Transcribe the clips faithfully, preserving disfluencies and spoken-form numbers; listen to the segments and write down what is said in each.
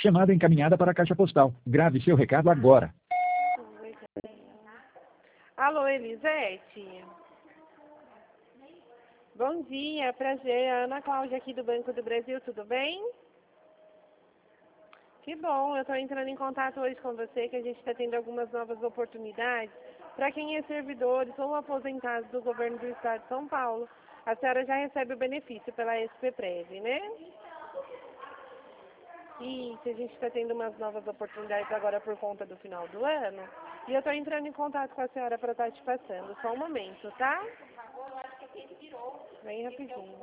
Chamada encaminhada para a caixa postal. Grave seu recado agora. Alô, Elisete? Bom dia, prazer. Ana Cláudia aqui do Banco do Brasil, tudo bem? Que bom, eu estou entrando em contato hoje com você, que a gente está tendo algumas novas oportunidades para quem é servidores ou aposentado do governo do estado de São Paulo. A senhora já recebe o benefício pela S P Prev, né? E a gente está tendo umas novas oportunidades agora por conta do final do ano. E eu estou entrando em contato com a senhora para estar te passando. Só um momento, tá? Bem rapidinho.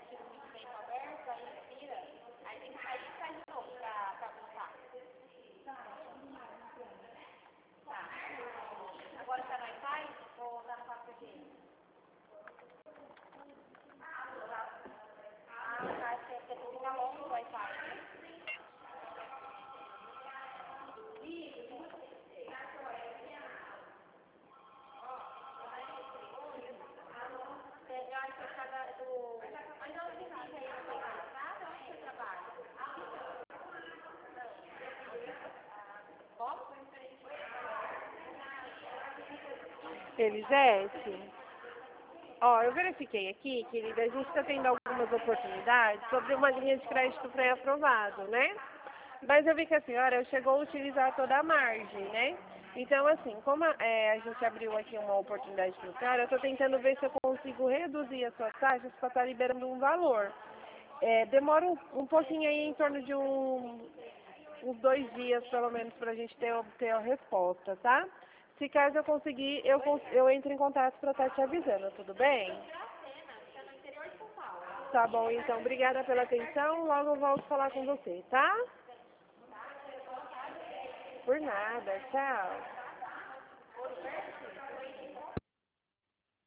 Elisete? Ó, eu verifiquei aqui, querida, a gente está tendo algumas oportunidades sobre uma linha de crédito pré-aprovado, né? Mas eu vi que a senhora chegou a utilizar toda a margem, né? Então, assim, como a, é, a gente abriu aqui uma oportunidade para o senhora, eu estou tentando ver se eu consigo reduzir as suas taxas para estar liberando um valor. É, demora um, um pouquinho aí, em torno de um, uns dois dias, pelo menos, para a gente ter, ter a resposta, tá? Se caso eu conseguir, eu, eu entro em contato para estar te avisando, tudo bem? Tá bom, então. Obrigada pela atenção. Logo eu volto a falar com você, tá? Por nada. Tchau.